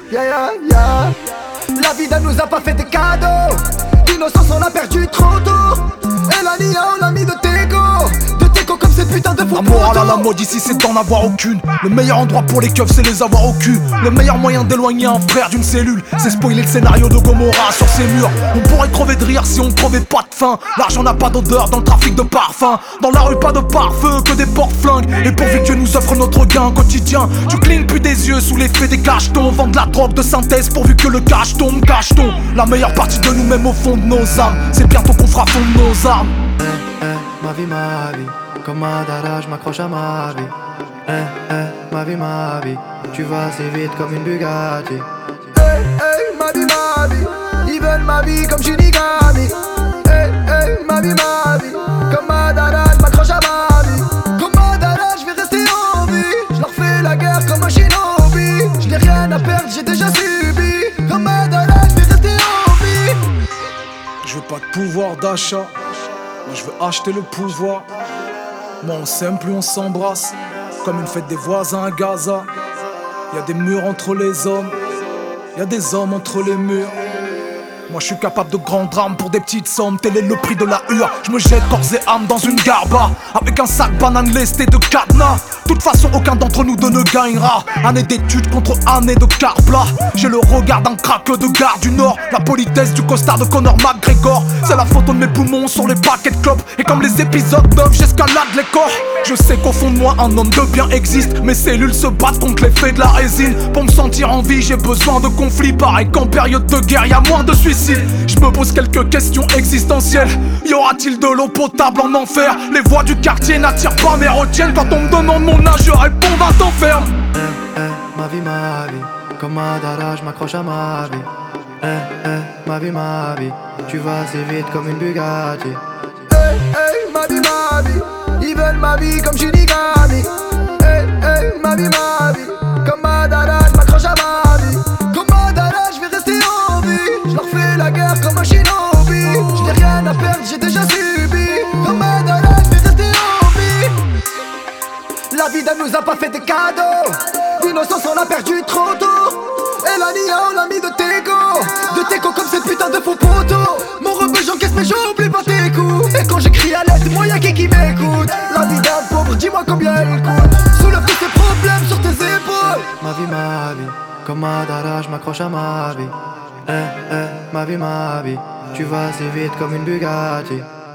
Yeah, yeah, yeah. La vie nous a pas fait des cadeaux. L'innocence on l'a perdu trop tôt. Et la nia on l'a mis de Tego. De Tego comme ces putains de faux. La morale à la mode ici c'est d'en avoir aucune. Le meilleur endroit pour les keufs c'est les avoir au cul. Le meilleur moyen d'éloigner un frère d'une cellule, c'est spoiler le scénario de Gomorrah sur ses murs. On pourrait crever de rire si on crevait pas de faim. L'argent n'a pas d'odeur dans le trafic de parfum. Dans la rue pas de pare-feu que des porte-flingues. Et pourvu que Dieu nous offre notre gain quotidien, tu clignes plus des yeux sous l'effet des cachetons. Vend de la drogue de synthèse pourvu que le cash tombe, cache-t-on. La meilleure partie de nous-mêmes au fond de nos âmes, c'est bientôt qu'on fera fondre nos armes. Ma vie, comme Madara, je m'accroche à ma vie. Ma vie, tu vas assez vite comme une Bugatti. Ma vie, ils veulent ma vie comme Shinigami. Ma vie, comme Madara, je m'accroche à ma vie. Comme Madara, je vais rester en vie. Je leur fais la guerre comme un shinobi. Je n'ai rien à perdre, j'ai déjà subi. Comme Madara, je vais rester en vie. Je veux pas de pouvoir d'achat, moi je veux acheter le pouvoir. Moi on s'aime plus on s'embrasse, comme une fête des voisins à Gaza. Y'a des murs entre les hommes, y'a des hommes entre les murs. Moi je suis capable de grands drames pour des petites sommes. Tel est le prix de la hure. Je me jette corps et âme dans une garba, avec un sac banane lesté de cadenas. Toute façon aucun d'entre nous deux ne gagnera. Année d'études contre année de car plat. J'ai le regard d'un crack de gare du Nord. La politesse du costard de Conor McGregor. C'est la photo de mes poumons sur les paquets de clopes. Et comme les épisodes d'Off, j'escalade les corps. Je sais qu'au fond de moi un homme de bien existe. Mes cellules se battent contre l'effet de la résine. Pour me sentir en vie j'ai besoin de conflits. Pareil qu'en période de guerre y'a moins de suicides. Je me pose quelques questions existentielles. Y aura-t-il de l'eau potable en enfer? Les voix du quartier n'attirent pas mais retiennent. Quand on me demande mon âge je réponds va t'enferme. Ma vie, comme Madara, je m'accroche à ma vie. Ma vie, tu vas assez vite comme une Bugatti. Ma vie, ils veulent ma vie comme Shinigami. Ma vie, comme Madara, je m'accroche à ma vie. Comme Madara, je vais rester en vie. Je leur fais la guerre comme un shinobi. Je n'ai rien à perdre, j'ai déjà subi. Comme Madara, je vais rester en vie. La vie nous a pas fait des cadeaux. L'innocence on l'a perdu trop tôt. Et la nia on l'a mis de Tego. De Tego comme ces putains de faux poteaux. Mon rebeu j'encaisse mais j'oublie pas tes coups. Et quand j'écris à l'aide, moi y'a qui m'écoute. La vie d'un pauvre, dis-moi combien elle coûte. Soulève tous tes problèmes sur tes épaules. Ma vie, comme Madara, je m'accroche à ma vie. Ma vie, tu vas assez vite comme une Bugatti.